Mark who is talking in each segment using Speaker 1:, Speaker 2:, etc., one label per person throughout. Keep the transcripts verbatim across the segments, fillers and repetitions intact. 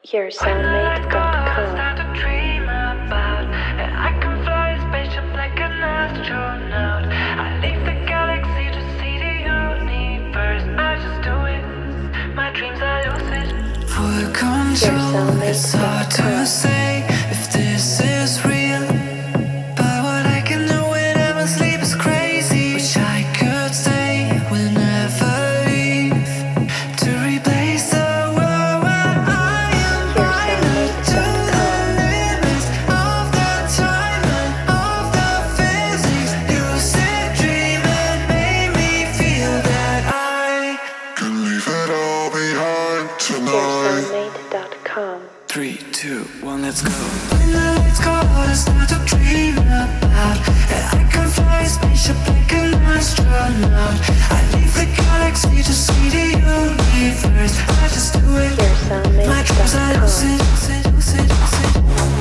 Speaker 1: Your soulmate dot com.
Speaker 2: For control, it's hard to say if this is real. But what I can do when I'm asleep is crazy. Wish I could stay, will never leave. To replace the world where I am blinded to the limits of the time and of the physics. Lucid dreaming made me feel that I can leave it all behind tonight.
Speaker 1: Your soulmate dot com.
Speaker 2: Three, two, one, let's go. When the lights go out, I start to dream about and I can fly a spaceship like an astronaut. I leave the galaxy to see the universe. I just do it.
Speaker 1: Your soulmate
Speaker 2: My dreams are
Speaker 1: dot com.
Speaker 2: lucid, lucid, lucid, lucid.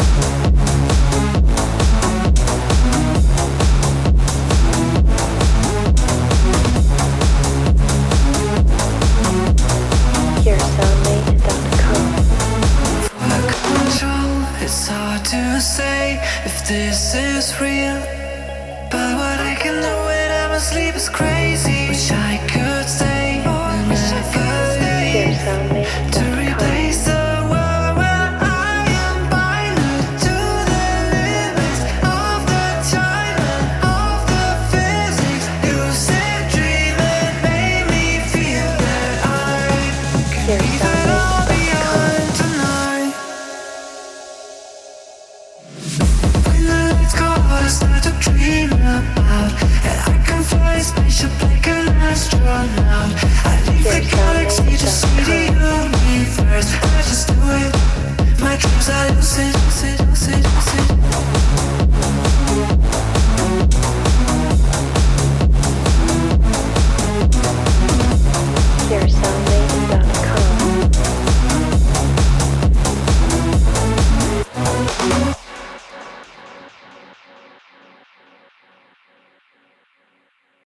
Speaker 1: Your soulmate dot com.
Speaker 2: For control, it's hard to say if this is real. But what I can do when I'm asleep is crazy. Wish I could stay, will never
Speaker 1: Your
Speaker 2: leave.
Speaker 1: soulmate
Speaker 2: To
Speaker 1: dot com.
Speaker 2: replace the world where I am binded to the limits of the time and of the physics. Lucid dreaming made me feel that I can
Speaker 1: Your
Speaker 2: leave it all
Speaker 1: soulmate dot com.
Speaker 2: behind tonight. When the lights go out, I start to dream about and I can fly a spaceship like an astronaut. I leave the galaxy to see the universe. I just do it. My dreams are lucid, lucid, lucid, lucid.